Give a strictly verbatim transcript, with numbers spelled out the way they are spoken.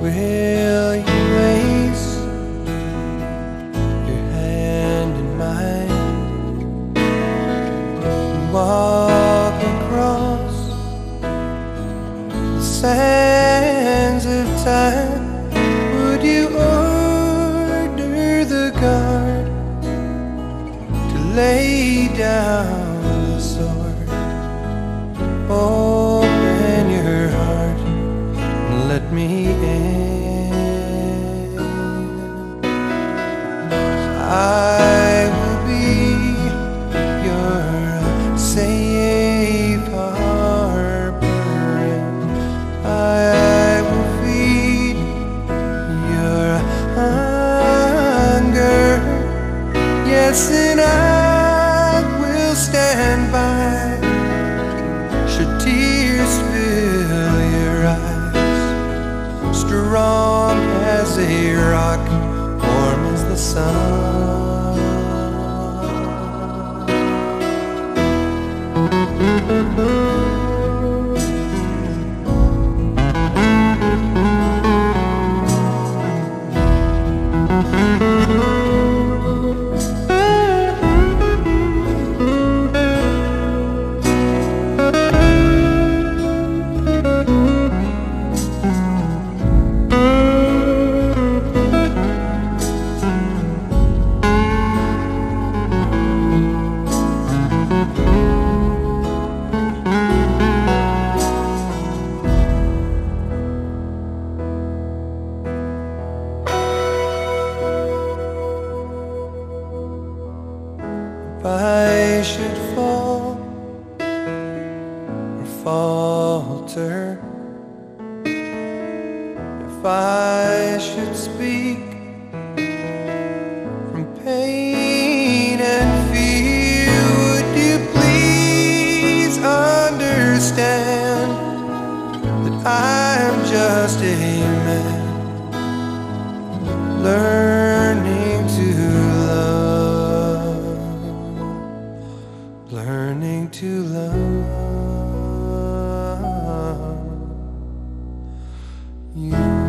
Will you place your hand in mine and walk across the sands of time? Would you order the guard to lay down the sword? Open your heart and let me in. I will be your safe harbor, and I will feed your hunger. Yes, and I will stand by should tears fill your eyes. Strong as a rock, warm as the sun. If I should fall or falter, if I should speak from pain and fear, would you please understand that I'm just a man learning to love, learning to love you.